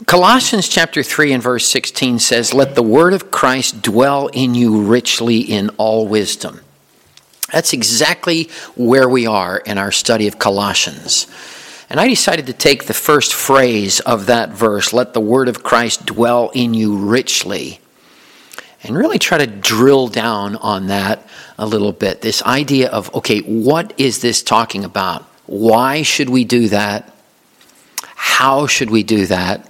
Colossians chapter 3 and verse 16 says, "Let the word of Christ dwell in you richly in all wisdom." That's exactly where we are in our study of Colossians. And I decided to take the first phrase of that verse, "Let the word of Christ dwell in you richly," and really try to drill down on that a little bit. This idea of, okay, what is this talking about? Why should we do that? How should we do that?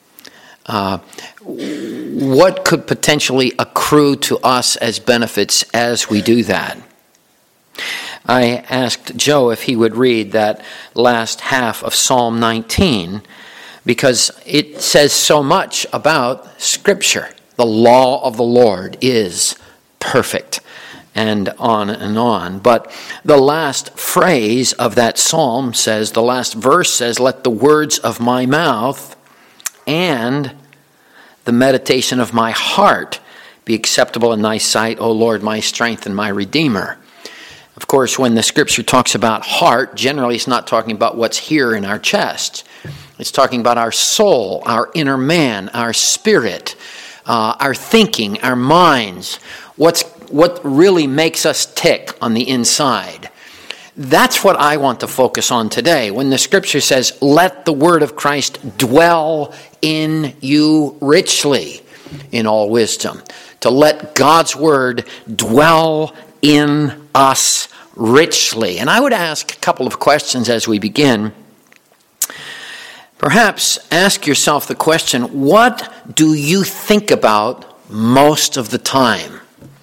What could potentially accrue to us as benefits as we do that? I asked Joe if he would read that last half of Psalm 19 because it says so much about Scripture. The law of the Lord is perfect, and on and on. But the last phrase of that psalm says, the last verse says, "Let the words of my mouth and the meditation of my heart be acceptable in thy sight, O Lord, my strength and my Redeemer." Of course, when the Scripture talks about heart, generally it's not talking about what's here in our chest. It's talking about our soul, our inner man, our spirit, our thinking, our minds, what really makes us tick on the inside. That's what I want to focus on today. When the Scripture says, "Let the word of Christ dwell in you richly in all wisdom." To let God's word dwell in us richly. And I would ask a couple of questions as we begin. Perhaps ask yourself the question, what do you think about most of the time?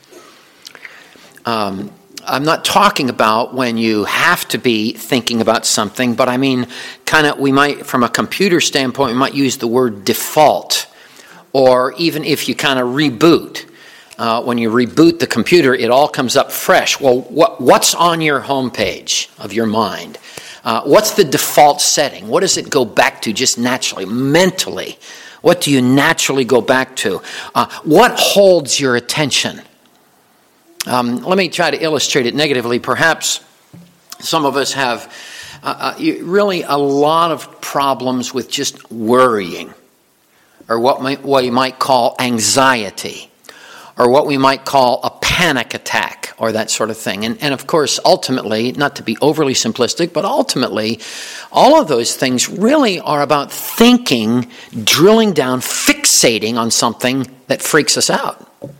I'm not talking about when you have to be thinking about something, but I mean, we might, from a computer standpoint, we might use the word default, or even if you kind of reboot. When you reboot the computer, it all comes up fresh. Well, what's on your homepage of your mind? What's the default setting? What does it go back to just naturally, mentally? What do you naturally go back to? What holds your attention? Let me try to illustrate it negatively. Perhaps some of us have really a lot of problems with just worrying, or what you might call anxiety, or what we might call a panic attack, or that sort of thing. And of course, ultimately, not to be overly simplistic, but ultimately, all of those things really are about thinking, drilling down, fixating on something that freaks us out.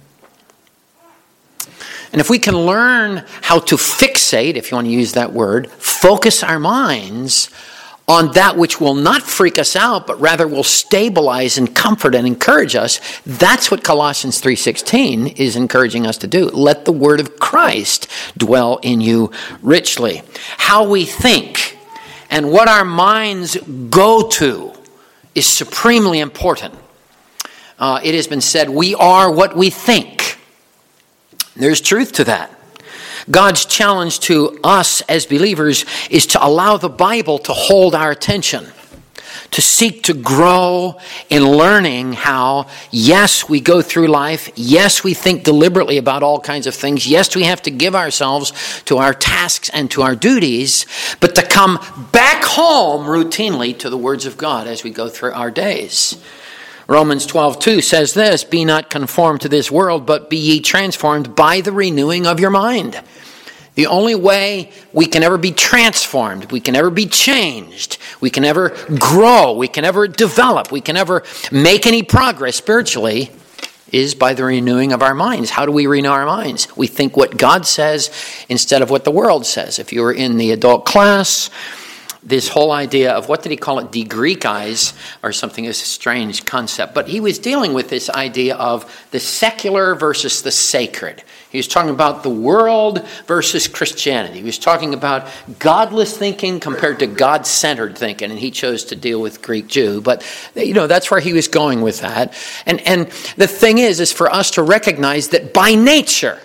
And if we can learn how to fixate, if you want to use that word, focus our minds on that which will not freak us out, but rather will stabilize and comfort and encourage us, that's what Colossians 3:16 is encouraging us to do. Let the word of Christ dwell in you richly. How we think and what our minds go to is supremely important. It has been said, we are what we think. There's truth to that. God's challenge to us as believers is to allow the Bible to hold our attention, to seek to grow in learning how, yes, we go through life, yes, we think deliberately about all kinds of things, yes, we have to give ourselves to our tasks and to our duties, but to come back home routinely to the words of God as we go through our days. Romans 12:2 says this, "Be not conformed to this world, but be ye transformed by the renewing of your mind." The only way we can ever be transformed, we can ever be changed, we can ever grow, we can ever develop, we can ever make any progress spiritually is by the renewing of our minds. How do we renew our minds? We think what God says instead of what the world says. If you were in the adult class, this whole idea of, what did he call it, de-Greekize, or something, is a strange concept. But he was dealing with this idea of the secular versus the sacred. He was talking about the world versus Christianity. He was talking about godless thinking compared to God-centered thinking, and he chose to deal with Greek Jew. But, that's where he was going with that. And the thing is for us to recognize that by nature,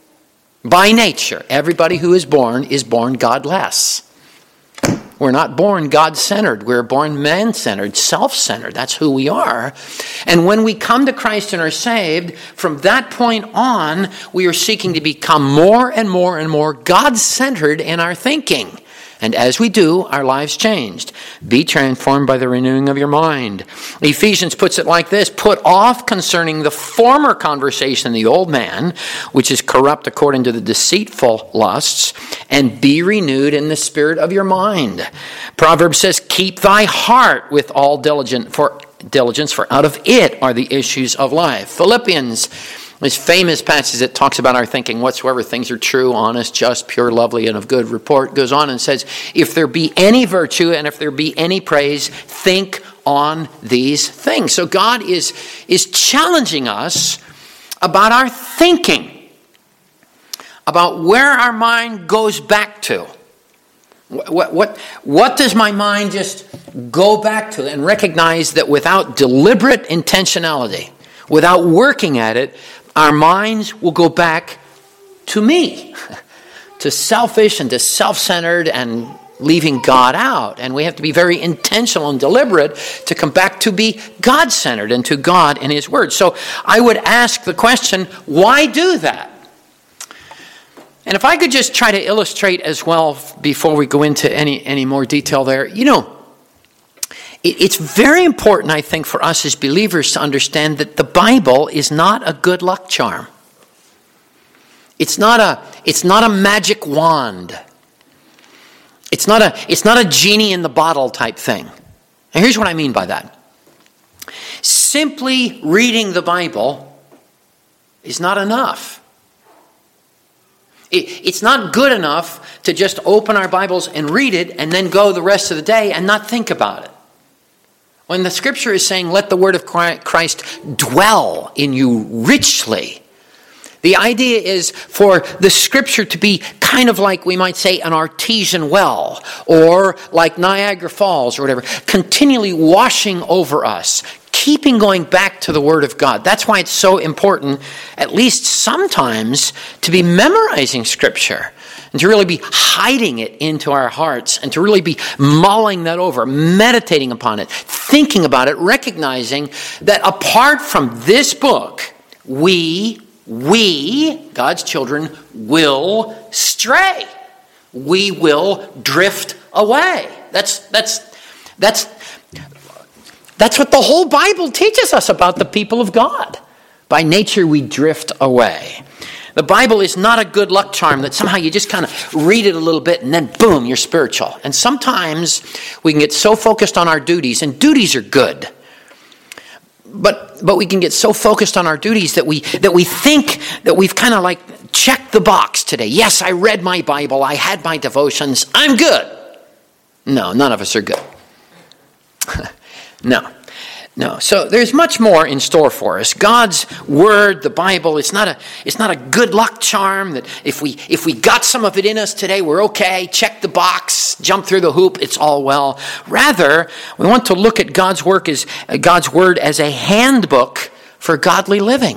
everybody who is born godless. We're not born God-centered. We're born man-centered, self-centered. That's who we are. And when we come to Christ and are saved, from that point on, we are seeking to become more and more and more God-centered in our thinking. And as we do, our lives changed. Be transformed by the renewing of your mind. Ephesians puts it like this: put off concerning the former conversation the old man, which is corrupt according to the deceitful lusts, and be renewed in the spirit of your mind. Proverbs says, keep thy heart with all diligence, for out of it are the issues of life. Philippians, this famous passage that talks about our thinking, whatsoever things are true, honest, just, pure, lovely, and of good report, goes on and says, if there be any virtue and if there be any praise, think on these things. So God is challenging us about our thinking, about where our mind goes back to. What does my mind just go back to? And recognize that without deliberate intentionality, without working at it, our minds will go back to me, to selfish and to self-centered and leaving God out. And we have to be very intentional and deliberate to come back to be God-centered and to God and His Word. So I would ask the question, why do that? And if I could just try to illustrate as well before we go into any more detail there, it's very important, I think, for us as believers to understand that the Bible is not a good luck charm. It's not a magic wand. It's not a genie in the bottle type thing. And here's what I mean by that. Simply reading the Bible is not enough. It's not good enough to just open our Bibles and read it and then go the rest of the day and not think about it. When the Scripture is saying, let the word of Christ dwell in you richly, the idea is for the Scripture to be kind of like, we might say, an artesian well, or like Niagara Falls or whatever, continually washing over us, keeping going back to the Word of God. That's why it's so important, at least sometimes, to be memorizing Scripture and to really be hiding it into our hearts and to really be mulling that over, meditating upon it, thinking about it, recognizing that apart from this book, we, God's children, will stray. We will drift away. That's what the whole Bible teaches us about the people of God. By nature, we drift away. The Bible is not a good luck charm that somehow you just kind of read it a little bit and then boom, you're spiritual. And sometimes we can get so focused on our duties, and duties are good. But we can get so focused on our duties that we think that we've kind of like checked the box today. Yes, I read my Bible, I had my devotions, I'm good. No, none of us are good. No. So there's much more in store for us. God's Word, the Bible, it's not a good luck charm that if we got some of it in us today, we're okay, check the box, jump through the hoop, it's all well. Rather, we want to look at God's Word as a handbook for godly living.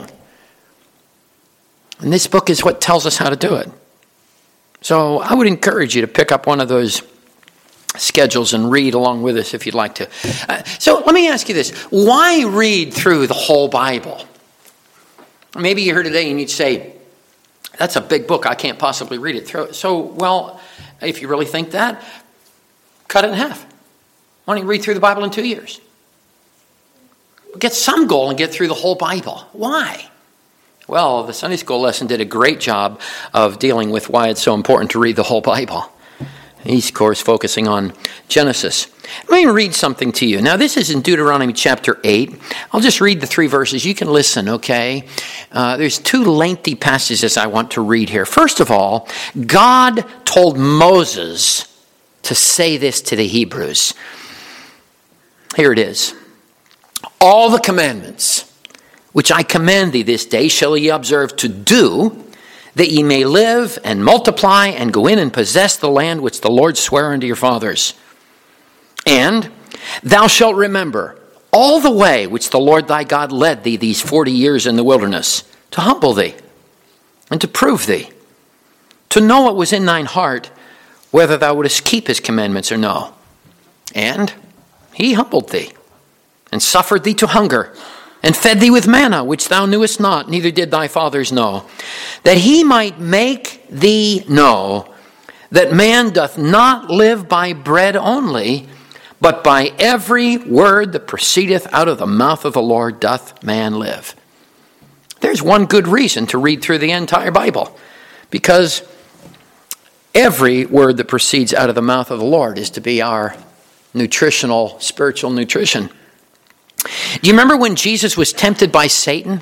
And this book is what tells us how to do it. So I would encourage you to pick up one of those schedules and read along with us if you'd like to. So let me ask you this. Why read through the whole Bible? Maybe you're here today and you'd say, that's a big book. I can't possibly read it through. So, well, if you really think that, cut it in half. Why don't you read through the Bible in 2 years? Get some goal and get through the whole Bible. Why? Well, the Sunday school lesson did a great job of dealing with why it's so important to read the whole Bible. He's, of course, focusing on Genesis. Let me read something to you. Now, this is in Deuteronomy chapter 8. I'll just read the 3 verses. You can listen, okay? There's 2 lengthy passages I want to read here. First of all, God told Moses to say this to the Hebrews. Here it is. All the commandments which I command thee this day shall ye observe to do, that ye may live and multiply and go in and possess the land which the Lord sware unto your fathers. And thou shalt remember all the way which the Lord thy God led thee these 40 years in the wilderness, to humble thee and to prove thee, to know what was in thine heart, whether thou wouldest keep his commandments or no. And he humbled thee and suffered thee to hunger, and fed thee with manna, which thou knewest not, neither did thy fathers know, that he might make thee know that man doth not live by bread only, but by every word that proceedeth out of the mouth of the Lord doth man live. There's one good reason to read through the entire Bible, because every word that proceeds out of the mouth of the Lord is to be our nutritional, spiritual nutrition. Do you remember when Jesus was tempted by Satan?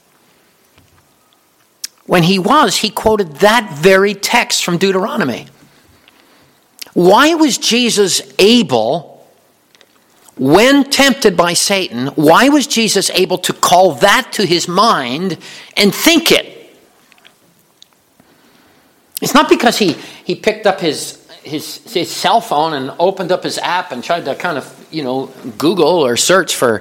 When he quoted that very text from Deuteronomy. Why was Jesus able, when tempted by Satan, why was Jesus able to call that to his mind and think it? It's not because he picked up his cell phone and opened up his app and tried to kind of, Google or search for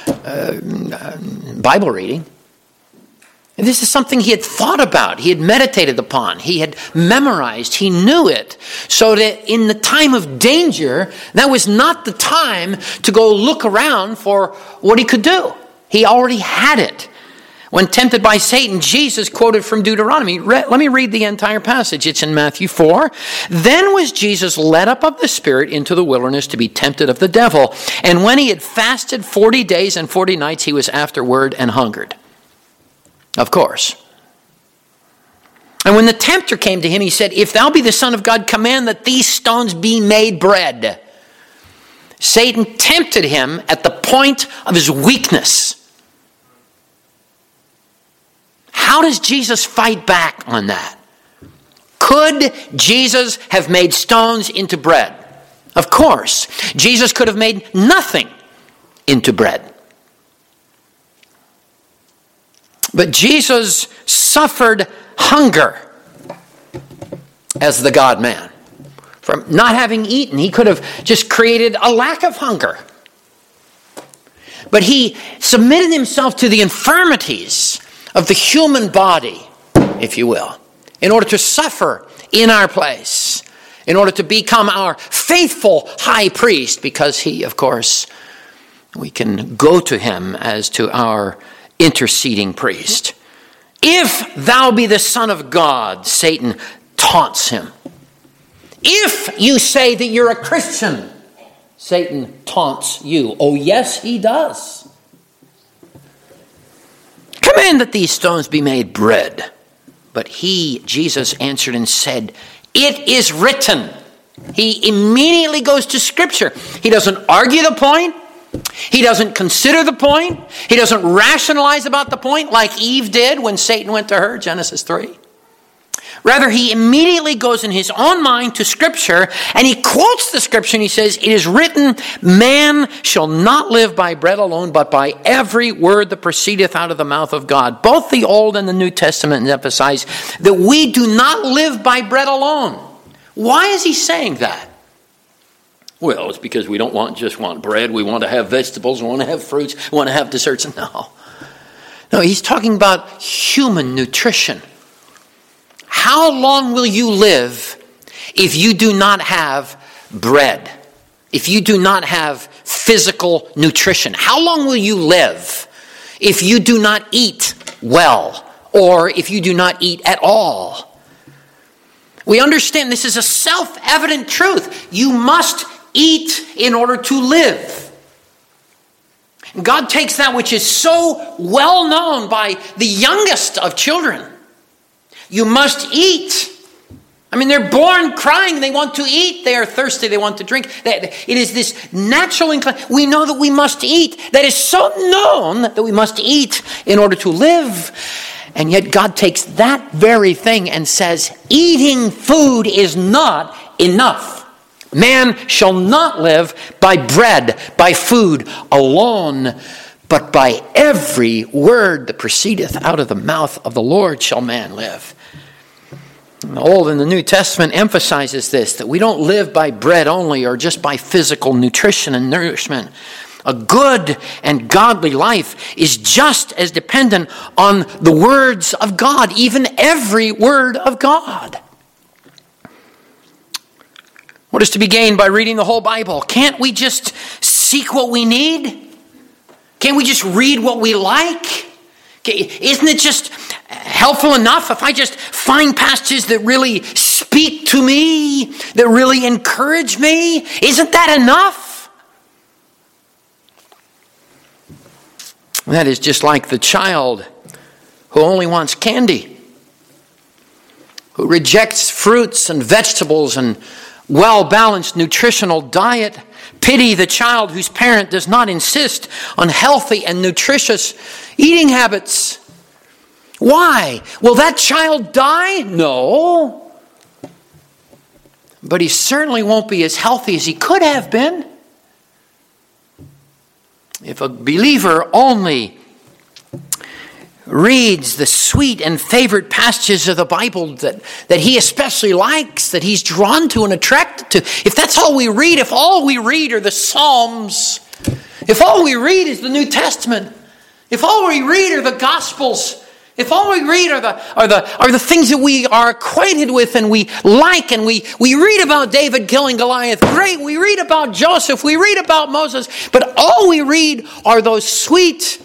Bible reading. And this is something he had thought about, he had meditated upon, he had memorized, he knew it. So that in the time of danger, that was not the time to go look around for what he could do. He already had it. When tempted by Satan, Jesus quoted from Deuteronomy. Let me read the entire passage. It's in Matthew 4. Then was Jesus led up of the Spirit into the wilderness to be tempted of the devil. And when he had fasted 40 days and 40 nights, he was afterward and hungered. Of course. And when the tempter came to him, he said, "If thou be the Son of God, command that these stones be made bread." Satan tempted him at the point of his weakness. How does Jesus fight back on that? Could Jesus have made stones into bread? Of course. Jesus could have made nothing into bread. But Jesus suffered hunger as the God-man. From not having eaten, he could have just created a lack of hunger. But he submitted himself to the infirmities of the human body, if you will, in order to suffer in our place, in order to become our faithful high priest, because he, of course, we can go to him as to our interceding priest. If thou be the Son of God, Satan taunts him. If you say that you're a Christian, Satan taunts you. Oh, yes, he does. Command that these stones be made bread. But he, Jesus, answered and said, "It is written." He immediately goes to Scripture. He doesn't argue the point. He doesn't consider the point. He doesn't rationalize about the point like Eve did when Satan went to her, Genesis 3. Rather, he immediately goes in his own mind to Scripture, and he quotes the Scripture, and he says, "It is written, man shall not live by bread alone, but by every word that proceedeth out of the mouth of God." Both the Old and the New Testament emphasize that we do not live by bread alone. Why is he saying that? Well, it's because we don't just want bread. We want to have vegetables. We want to have fruits. We want to have desserts. No, he's talking about human nutrition. How long will you live if you do not have bread? If you do not have physical nutrition? How long will you live if you do not eat well, or if you do not eat at all? We understand this is a self-evident truth. You must eat in order to live. God takes that which is so well known by the youngest of children. You must eat. I mean, they're born crying. They want to eat. They are thirsty. They want to drink. It is this natural inclination. We know that we must eat. That is so known that we must eat in order to live. And yet God takes that very thing and says, eating food is not enough. Man shall not live by bread, by food alone, but by every word that proceedeth out of the mouth of the Lord shall man live. The Old and the New Testament emphasizes this, that we don't live by bread only or just by physical nutrition and nourishment. A good and godly life is just as dependent on the words of God, even every word of God. What is to be gained by reading the whole Bible? Can't we just seek what we need? Can't we just read what we like? Isn't it just helpful enough if I just find passages that really speak to me, that really encourage me? Isn't that enough? That is just like the child who only wants candy, who rejects fruits and vegetables and well-balanced nutritional diet. Pity the child whose parent does not insist on healthy and nutritious eating habits. Why? Will that child die? No. But he certainly won't be as healthy as he could have been. If a believer only reads the sweet and favorite passages of the Bible that he especially likes, that he's drawn to and attracted to, if that's all we read, if all we read are the Psalms, if all we read is the New Testament, if all we read are the Gospels, if all we read are the things that we are acquainted with and we like, and we read about David killing Goliath, great, we read about Joseph, we read about Moses, but all we read are those sweet,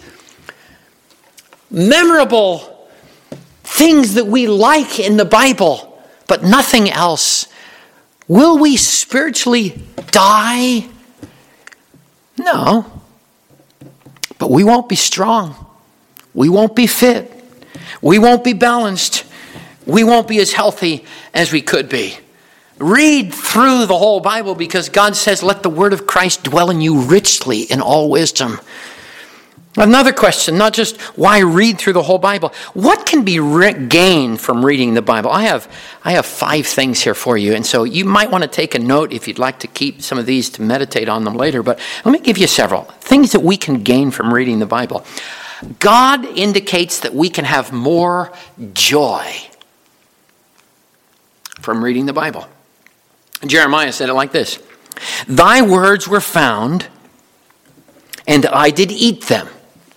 memorable things that we like in the Bible, but nothing else. Will we spiritually die? No. But we won't be strong. We won't be fit. We won't be balanced. We won't be as healthy as we could be. Read through the whole Bible, because God says, let the word of Christ dwell in you richly in all wisdom. Another question, not just why read through the whole Bible. What can be gained from reading the Bible? I have 5 things here for you, and so you might want to take a note if you'd like to keep some of these to meditate on them later, but let me give you several things that we can gain from reading the Bible. God indicates that we can have more joy from reading the Bible. Jeremiah said it like this: "Thy words were found, and I did eat them."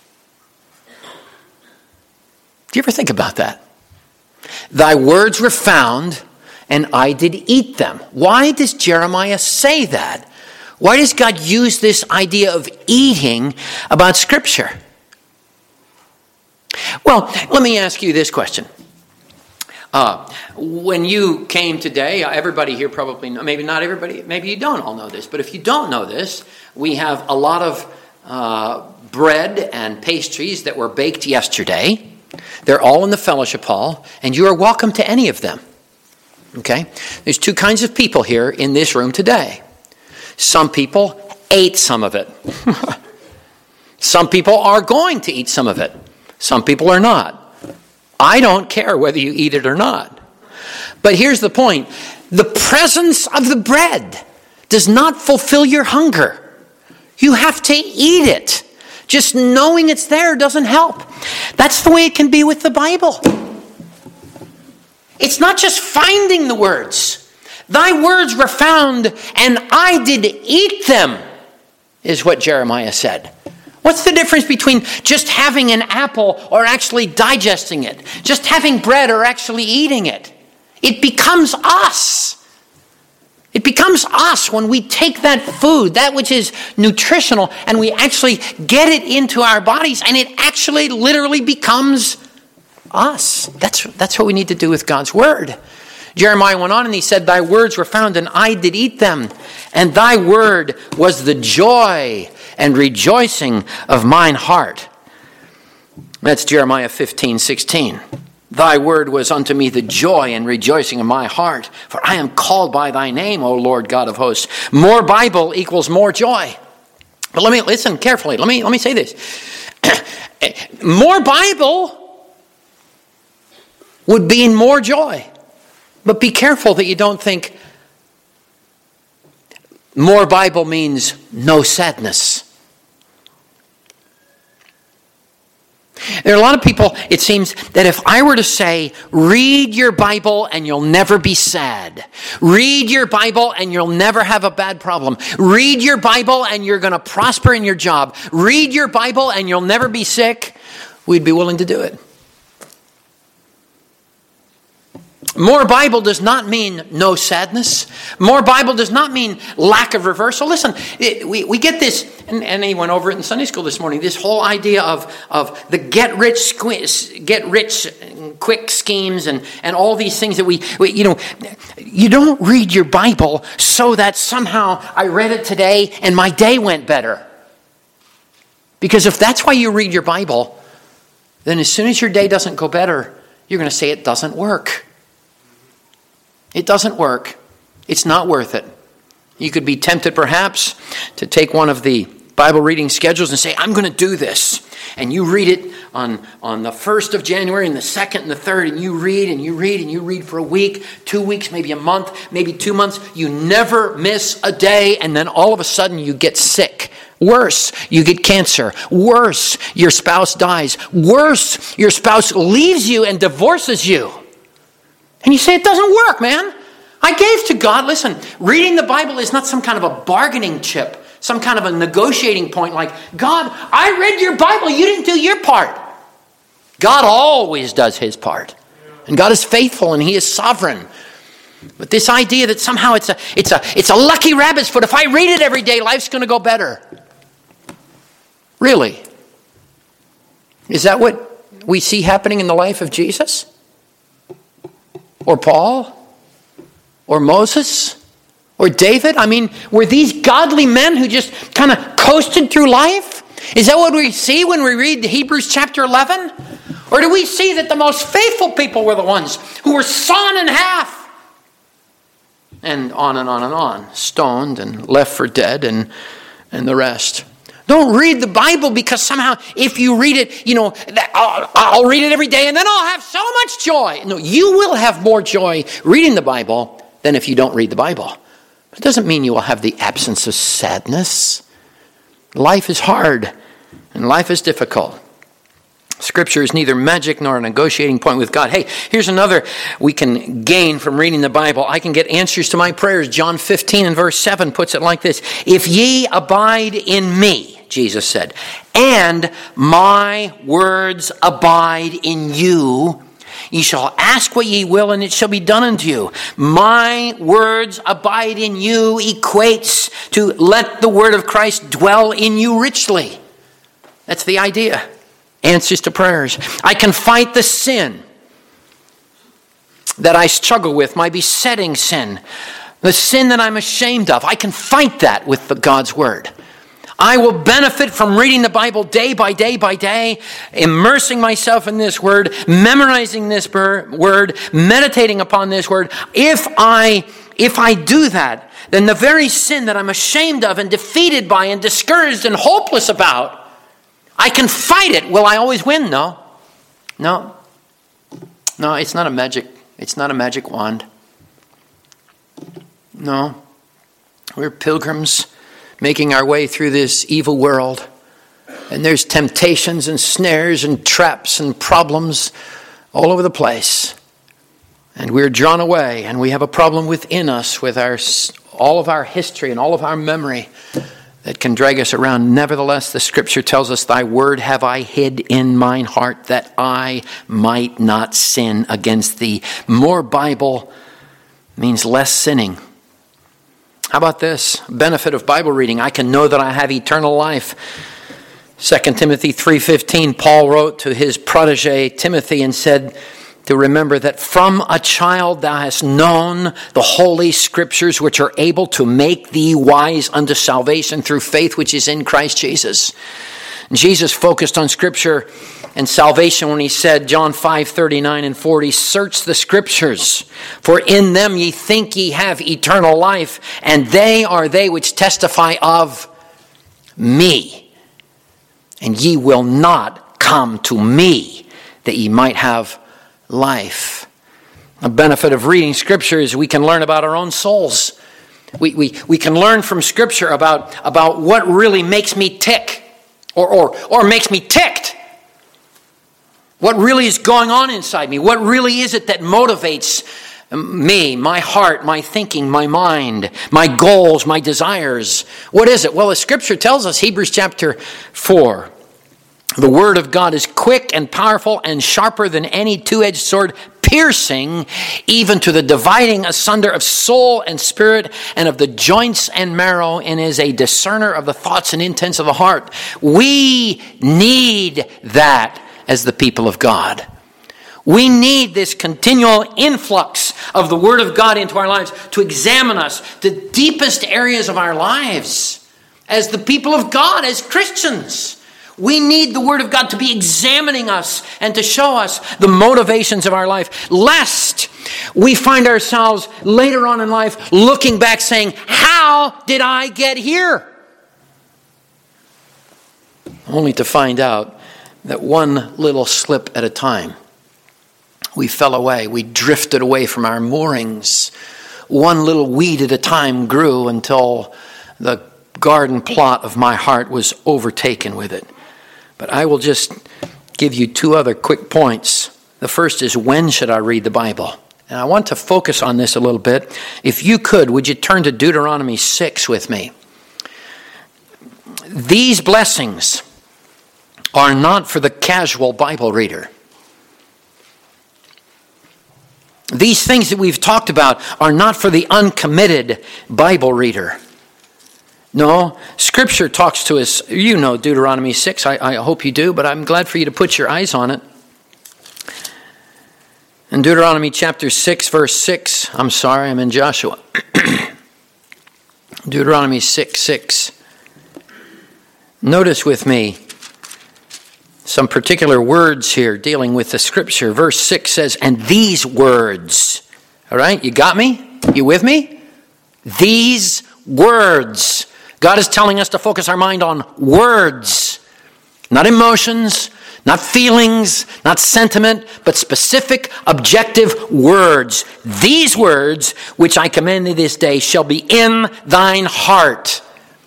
Do you ever think about that? Thy words were found, and I did eat them. Why does Jeremiah say that? Why does God use this idea of eating about Scripture? Well, let me ask you this question. When you came today, everybody here probably know, maybe not everybody, maybe you don't all know this, but if you don't know this, we have a lot of bread and pastries that were baked yesterday. They're all in the fellowship hall, and you are welcome to any of them. Okay? There's 2 kinds of people here in this room today. Some people ate some of it. Some people are going to eat some of it. Some people are not. I don't care whether you eat it or not. But here's the point. The presence of the bread does not fulfill your hunger. You have to eat it. Just knowing it's there doesn't help. That's the way it can be with the Bible. It's not just finding the words. Thy words were found, and I did eat them, is what Jeremiah said. What's the difference between just having an apple or actually digesting it? Just having bread or actually eating it? It becomes us. It becomes us when we take that food, that which is nutritional, and we actually get it into our bodies, and it actually literally becomes us. That's what we need to do with God's word. Jeremiah went on and he said, "Thy words were found, and I did eat them, and thy word was the joy and rejoicing of mine heart." That's Jeremiah 15:16. Thy word was unto me the joy and rejoicing of my heart, for I am called by thy name, O Lord God of hosts. More Bible equals more joy. But let me listen carefully. Let me say this. More Bible would mean more joy. But be careful that you don't think more Bible means no sadness. There are a lot of people, it seems, that if I were to say, read your Bible and you'll never be sad. Read your Bible and you'll never have a bad problem. Read your Bible and you're going to prosper in your job. Read your Bible and you'll never be sick. We'd be willing to do it. More Bible does not mean no sadness. More Bible does not mean lack of reversal. Listen, we get this, and he went over it in Sunday school this morning, this whole idea of the get rich quick schemes and all these things that we you don't read your Bible so that somehow I read it today and my day went better. Because if that's why you read your Bible, then as soon as your day doesn't go better, you're going to say it doesn't work. It doesn't work. It's not worth it. You could be tempted perhaps to take one of the Bible reading schedules and say, I'm going to do this. And you read it on the 1st of January and the 2nd and the 3rd, and you read and you read and you read for a week, 2 weeks, maybe a month, maybe 2 months. You never miss a day, and then all of a sudden you get sick. Worse, you get cancer. Worse, your spouse dies. Worse, your spouse leaves you and divorces you. And you say, it doesn't work, man. I gave to God. Listen, reading the Bible is not some kind of a bargaining chip, some kind of a negotiating point like, God, I read your Bible. You didn't do your part. God always does his part. And God is faithful and he is sovereign. But this idea that somehow it's a lucky rabbit's foot. If I read it every day, life's going to go better. Really? Is that what we see happening in the life of Jesus? Or Paul? Or Moses? Or David? I mean, were these godly men who just kind of coasted through life? Is that what we see when we read Hebrews chapter 11? Or do we see that the most faithful people were the ones who were sawn in half? And on and on and on. Stoned and left for dead and the rest. Don't read the Bible because somehow if you read it, I'll read it every day and then I'll have so much joy. No, you will have more joy reading the Bible than if you don't read the Bible. But it doesn't mean you will have the absence of sadness. Life is hard and life is difficult. Scripture is neither magic nor a negotiating point with God. Hey, here's another we can gain from reading the Bible. I can get answers to my prayers. John 15 and verse 7 puts it like this. If ye abide in me, Jesus said, and my words abide in you, ye shall ask what ye will, and it shall be done unto you. My words abide in you equates to let the word of Christ dwell in you richly. That's the idea. Answers to prayers. I can fight the sin that I struggle with, my besetting sin, the sin that I'm ashamed of. I can fight that with God's word. I will benefit from reading the Bible day by day by day, immersing myself in this word, memorizing this word, meditating upon this word. If I do that, then the very sin that I'm ashamed of and defeated by and discouraged and hopeless about, I can fight it. Will I always win? No, it's not a magic wand. No. We're pilgrims making our way through this evil world. And there's temptations and snares and traps and problems all over the place. And we're drawn away, and we have a problem within us with all of our history and all of our memory that can drag us around. Nevertheless, the scripture tells us, thy word have I hid in mine heart that I might not sin against thee. More Bible means less sinning. How about this? Benefit of Bible reading. I can know that I have eternal life. 2 Timothy 3:15, Paul wrote to his protege Timothy and said to remember that from a child thou hast known the holy scriptures which are able to make thee wise unto salvation through faith which is in Christ Jesus. Jesus focused on scripture and salvation when he said, John 5:39 and 40, search the scriptures, for in them ye think ye have eternal life, and they are they which testify of me. And ye will not come to me that ye might have life. A benefit of reading scripture is we can learn about our own souls. We can learn from scripture about what really makes me tick or makes me ticked. What really is going on inside me? What really is it that motivates me, my heart, my thinking, my mind, my goals, my desires? What is it? Well, the scripture tells us, Hebrews chapter 4, the word of God is quick and powerful and sharper than any two-edged sword, piercing even to the dividing asunder of soul and spirit and of the joints and marrow, and is a discerner of the thoughts and intents of the heart. We need that as the people of God. We need this continual influx of the Word of God into our lives to examine us, the deepest areas of our lives as the people of God, as Christians. We need the Word of God to be examining us and to show us the motivations of our life, lest we find ourselves later on in life looking back saying, how did I get here? Only to find out that one little slip at a time, we fell away, we drifted away from our moorings. One little weed at a time grew until the garden plot of my heart was overtaken with it. But I will just give you two other quick points. The first is, when should I read the Bible? And I want to focus on this a little bit. If you could, would you turn to Deuteronomy 6 with me? These blessings are not for the casual Bible reader. These things that we've talked about are not for the uncommitted Bible reader. No, Scripture talks to us. You know Deuteronomy 6. I hope you do, but I'm glad for you to put your eyes on it. In Deuteronomy chapter 6, verse 6. I'm sorry, I'm in Joshua. Deuteronomy 6:6. Notice with me some particular words here dealing with the Scripture. Verse 6 says, and these words. All right, you got me? You with me? These words. God is telling us to focus our mind on words, not emotions, not feelings, not sentiment, but specific, objective words. These words, which I command thee this day, shall be in thine heart.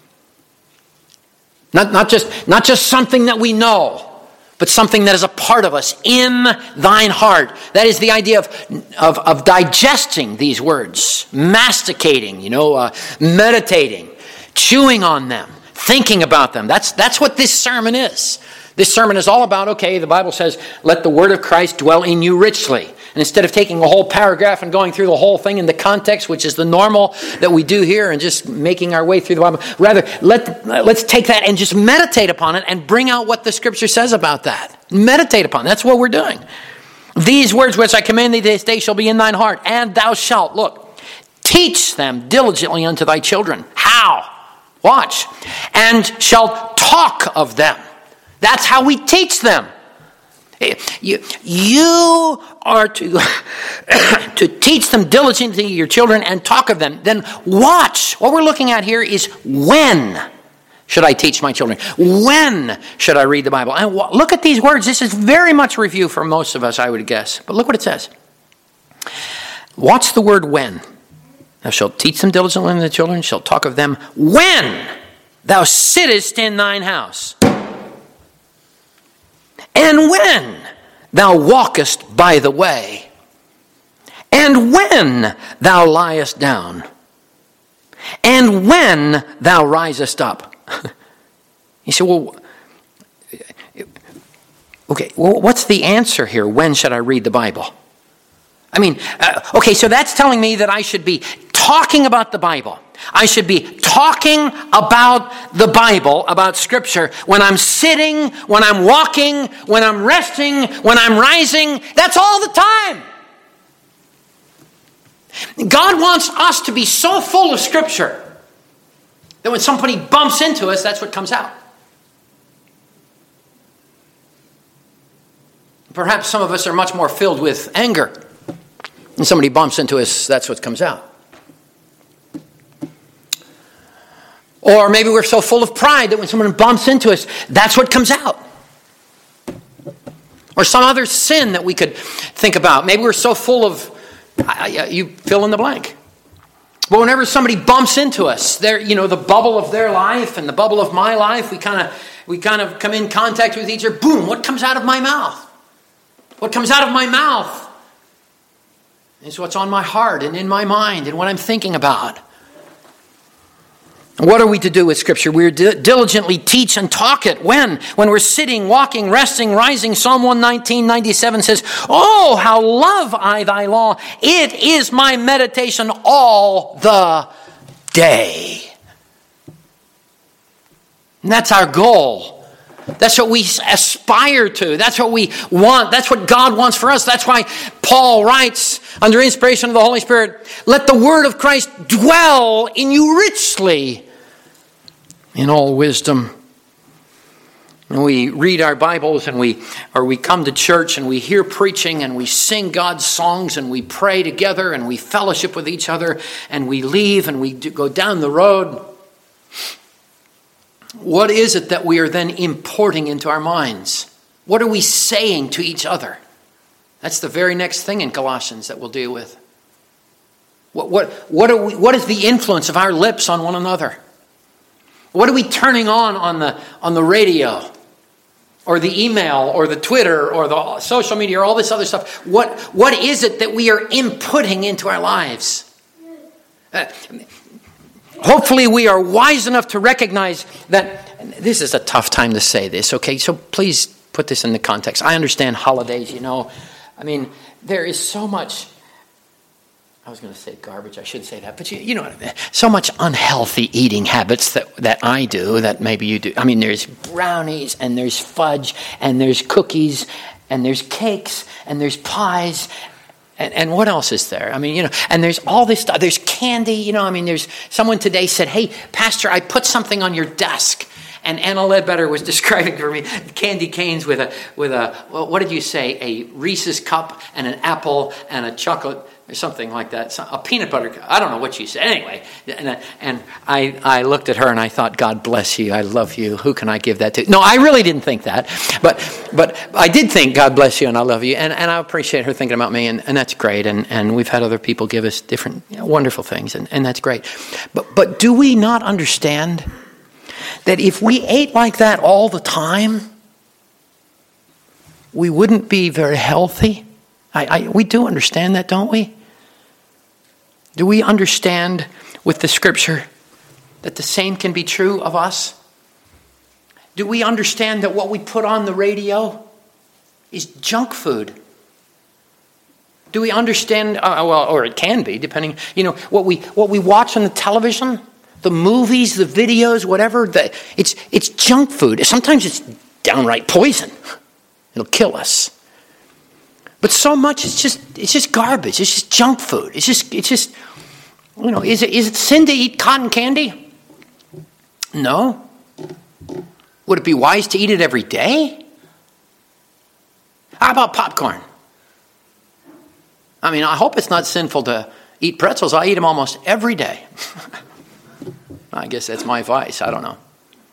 Not just something that we know, but something that is a part of us, in thine heart. That is the idea of digesting these words, masticating, meditating, chewing on them, thinking about them. That's what this sermon is. This sermon is all about, the Bible says, let the word of Christ dwell in you richly. And instead of taking a whole paragraph and going through the whole thing in the context, which is the normal that we do here, and just making our way through the Bible, rather, let's take that and just meditate upon it and bring out what the Scripture says about that. Meditate upon it. That's what we're doing. These words which I command thee this day shall be in thine heart, and thou shalt, teach them diligently unto thy children. How? Watch. And shalt talk of them. That's how we teach them. You are to teach them diligently to your children and talk of them. Then watch. What we're looking at here is, when should I teach my children? When should I read the Bible? And look at these words. This is very much review for most of us, I would guess. But look what it says. Watch the word when. Thou shalt teach them diligently to the children, shalt talk of them when thou sittest in thine house, and when thou walkest by the way, and when thou liest down, and when thou risest up. You say, what's the answer here? When should I read the Bible? So that's telling me that I should be talking about the Bible. I should be talking about the Bible, about Scripture, when I'm sitting, when I'm walking, when I'm resting, when I'm rising. That's all the time. God wants us to be so full of Scripture that when somebody bumps into us, that's what comes out. Perhaps some of us are much more filled with anger. When somebody bumps into us, that's what comes out. Or maybe we're so full of pride that when someone bumps into us, that's what comes out. Or some other sin that we could think about. Maybe we're so full of, you fill in the blank. But whenever somebody bumps into us, the bubble of their life and the bubble of my life, we kind of come in contact with each other. Boom, what comes out of my mouth? What comes out of my mouth is what's on my heart and in my mind and what I'm thinking about. What are we to do with Scripture? We're diligently teach and talk it. When we're sitting, walking, resting, rising. Psalm 119:97 says, oh, how love I thy law. It is my meditation all the day. And that's our goal. That's what we aspire to. That's what we want. That's what God wants for us. That's why Paul writes under inspiration of the Holy Spirit, let the word of Christ dwell in you richly in all wisdom. And we read our Bibles and we come to church and we hear preaching and we sing God's songs and we pray together and we fellowship with each other and we leave and we go down the road. What is it that we are then importing into our minds? What are we saying to each other? That's the very next thing in Colossians that we'll deal with. What is the influence of our lips on one another? What are we turning on the radio? Or the email, or the Twitter, or the social media, or all this other stuff. What is it that we are inputting into our lives? Hopefully we are wise enough to recognize that this is a tough time to say this, okay? So please put this in the context. I understand holidays, I mean, there is so much, I was going to say garbage, I shouldn't say that, but you know what I mean. So much unhealthy eating habits that I do, that maybe you do. I mean, there's brownies, and there's fudge, and there's cookies, and there's cakes, and there's pies, and what else is there? I mean, and there's all this stuff. There's candy, there's someone today said, hey, Pastor, I put something on your desk. And Anna Ledbetter was describing for me candy canes with a well, what did you say? A Reese's cup and an apple and a chocolate or something like that. A peanut butter cup. I don't know what she said. Anyway, and I looked at her and I thought, God bless you. I love you. Who can I give that to? No, I really didn't think that. But I did think, God bless you and I love you. And I appreciate her thinking about me. And that's great. And we've had other people give us different wonderful things. And that's great. But do we not understand that if we ate like that all the time, we wouldn't be very healthy? We do understand that, don't we? Do we understand with the scripture that the same can be true of us? Do we understand that what we put on the radio is junk food? Do we understand, or it can be, depending, what we watch on the television? The movies, the videos, whatever, it's junk food. Sometimes it's downright poison. It'll kill us. But so much it's just garbage. It's just junk food. It's just is it sin to eat cotton candy? No. Would it be wise to eat it every day? How about popcorn? I mean, I hope it's not sinful to eat pretzels. I eat them almost every day. I guess that's my vice. I don't know.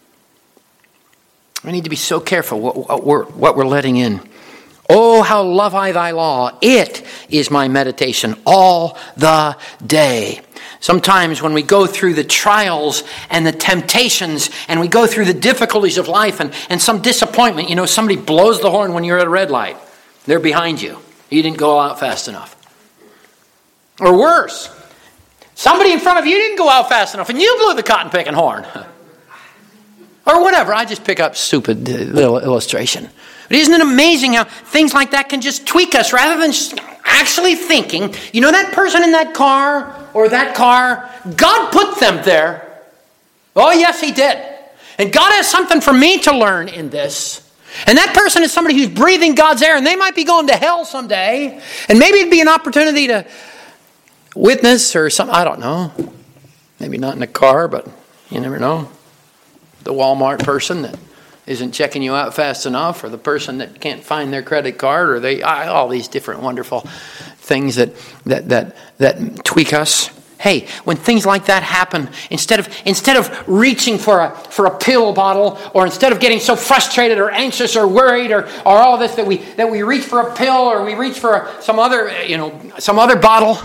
We need to be so careful what we're letting in. Oh, how love I thy law. It is my meditation all the day. Sometimes when we go through the trials and the temptations and we go through the difficulties of life and some disappointment, somebody blows the horn when you're at a red light. They're behind you. You didn't go out fast enough. Or worse, somebody in front of you didn't go out fast enough and you blew the cotton picking horn. Or whatever. I just pick up stupid little illustration. But isn't it amazing how things like that can just tweak us rather than just actually thinking, that person in that car or that car, God put them there. Oh, yes, he did. And God has something for me to learn in this. And that person is somebody who's breathing God's air and they might be going to hell someday. And maybe it'd be an opportunity to witness or something. I don't know. Maybe not in a car, but you never know. The Walmart person that isn't checking you out fast enough, or the person that can't find their credit card, or all these different wonderful things that tweak us. Hey, when things like that happen, instead of reaching for a pill bottle, or instead of getting so frustrated or anxious or worried or all this that we reach for a pill or we reach for some other bottle,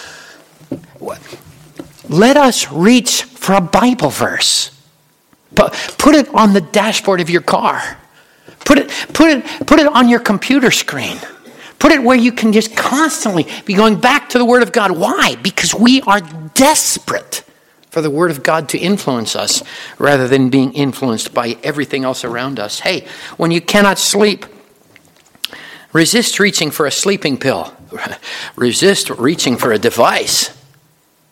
let us reach for a Bible verse. Put it on the dashboard of your car. Put it on your computer screen. Put it where you can just constantly be going back to the Word of God. Why? Because we are desperate for the Word of God to influence us rather than being influenced by everything else around us. Hey, when you cannot sleep, resist reaching for a sleeping pill. Resist reaching for a device.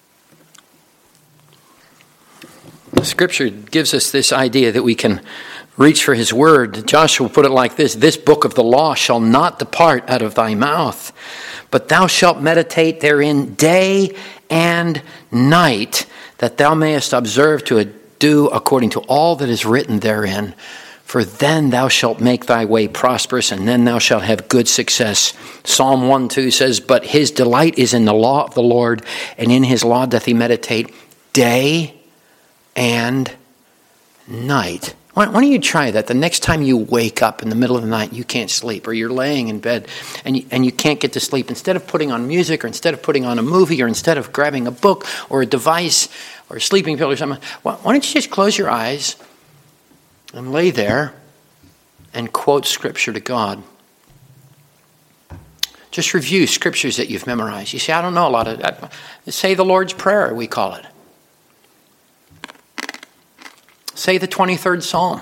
The Scripture gives us this idea that we can reach for his word. Joshua put it like this: this book of the law shall not depart out of thy mouth, but thou shalt meditate therein day and night, that thou mayest observe to do according to all that is written therein. For then thou shalt make thy way prosperous, and then thou shalt have good success. Psalm 1:2 says, but his delight is in the law of the Lord, and in his law doth he meditate day and night. Why don't you try that? The next time you wake up in the middle of the night, you can't sleep, or you're laying in bed and you can't get to sleep. Instead of putting on music, or instead of putting on a movie, or instead of grabbing a book or a device or a sleeping pill or something, why don't you just close your eyes and lay there and quote Scripture to God? Just review Scriptures that you've memorized. You say, I don't know a lot of that. Say the Lord's Prayer, we call it. Say the 23rd Psalm.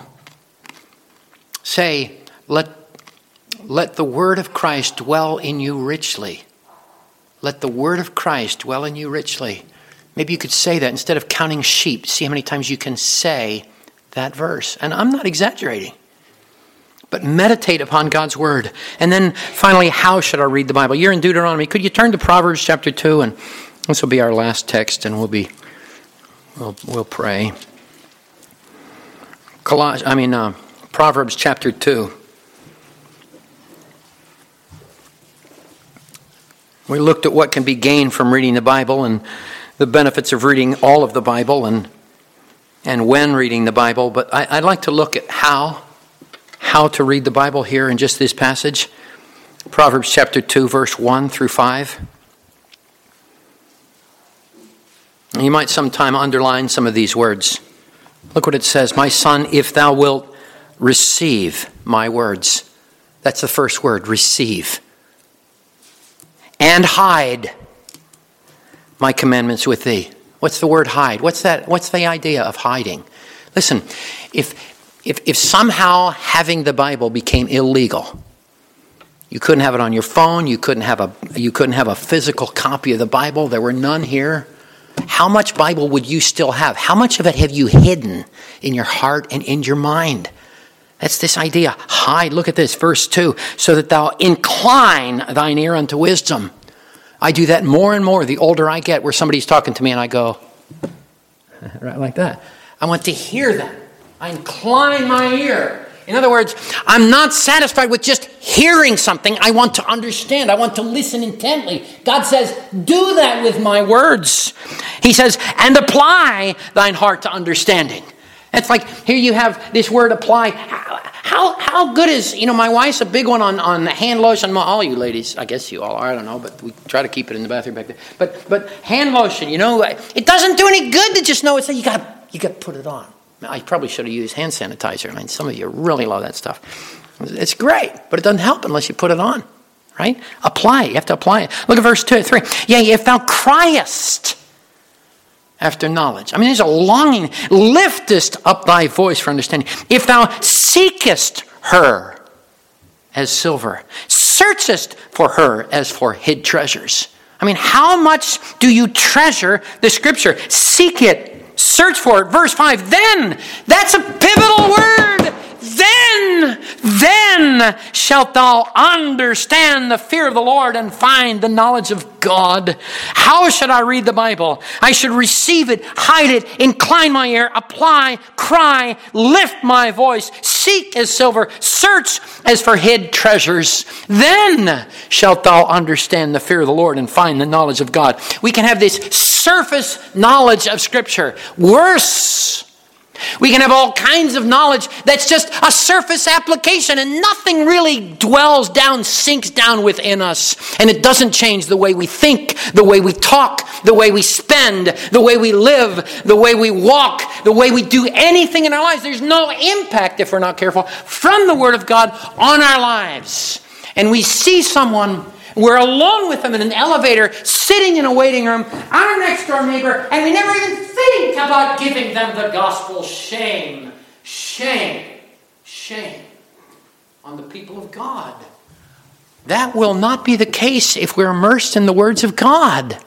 Say, let the word of Christ dwell in you richly. Let the word of Christ dwell in you richly. Maybe you could say that instead of counting sheep. See how many times you can say that verse. And I'm not exaggerating. But meditate upon God's word. And then finally, how should I read the Bible? You're in Deuteronomy. Could you turn to Proverbs chapter 2? And this will be our last text, and we'll pray. Proverbs chapter 2. We looked at what can be gained from reading the Bible and the benefits of reading all of the Bible and when reading the Bible. But I'd like to look at how to read the Bible here in just this passage. Proverbs chapter 2, verse 1 through 5. You might sometime underline some of these words. Look what it says. My son, if thou wilt receive my words. That's the first word, receive. And hide my commandments with thee. What's the word hide? What's that? What's the idea of hiding? Listen, if somehow having the Bible became illegal, you couldn't have it on your phone, you couldn't have a physical copy of the Bible, there were none here, how much Bible would you still have? How much of it have you hidden in your heart and in your mind? That's this idea. Hide. Look at this, verse 2. So that thou incline thine ear unto wisdom. I do that more and more the older I get, where somebody's talking to me and I go, right like that. I want to hear them. I incline my ear. In other words, I'm not satisfied with just hearing something. I want to understand. I want to listen intently. God says, do that with my words. He says, and apply thine heart to understanding. It's like, here you have this word apply. How good is, my wife's a big one on hand lotion. All you ladies, I guess you all are, I don't know, but we try to keep it in the bathroom back there. But hand lotion, it doesn't do any good to just know it's, you got to put it on. I probably should have used hand sanitizer. I mean, some of you really love that stuff. It's great, but it doesn't help unless you put it on, right? Apply it. You have to apply it. Look at verse 2, 3. Yea, if thou criest after knowledge. I mean, there's a longing. Liftest up thy voice for understanding. If thou seekest her as silver, searchest for her as for hid treasures. I mean, how much do you treasure the Scripture? Seek it. Search for it. Verse 5, then. That's a pivotal word. Then shalt thou understand the fear of the Lord and find the knowledge of God. How should I read the Bible? I should receive it, hide it, incline my ear, apply, cry, lift my voice, seek as silver, search as for hid treasures. Then shalt thou understand the fear of the Lord and find the knowledge of God. We can have this surface knowledge of Scripture. Worse, we can have all kinds of knowledge that's just a surface application and nothing really dwells down, sinks down within us. And it doesn't change the way we think, the way we talk, the way we spend, the way we live, the way we walk, the way we do anything in our lives. There's no impact, if we're not careful, from the Word of God on our lives. And we see someone, we're alone with them in an elevator, sitting in a waiting room, our next door neighbor, and we never even think about giving them the gospel. Shame, shame, shame on the people of God. That will not be the case if we're immersed in the words of God.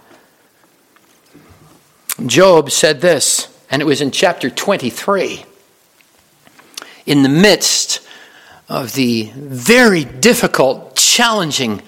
Job said this, and it was in chapter 23. in the midst of the very difficult, challenging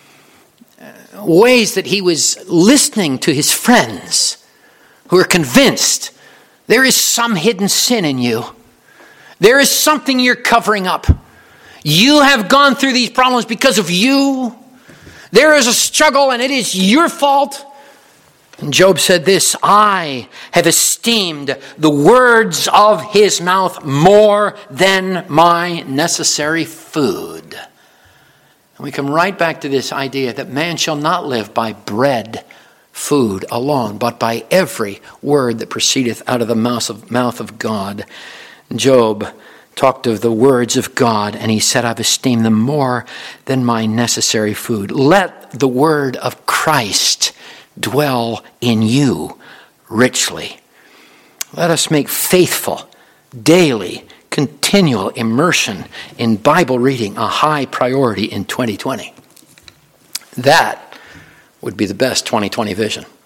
ways that he was listening to his friends who are convinced there is some hidden sin in you. There is something you're covering up. You have gone through these problems because of you. There is a struggle and it is your fault. And Job said this, I have esteemed the words of his mouth more than my necessary food. And we come right back to this idea that man shall not live by bread, food alone, but by every word that proceedeth out of the mouth of God. Job talked of the words of God, and he said, I've esteemed them more than my necessary food. Let the word of Christ dwell in you richly. Let us make faithful, daily, continual immersion in Bible reading a high priority in 2020. That would be the best 2020 vision.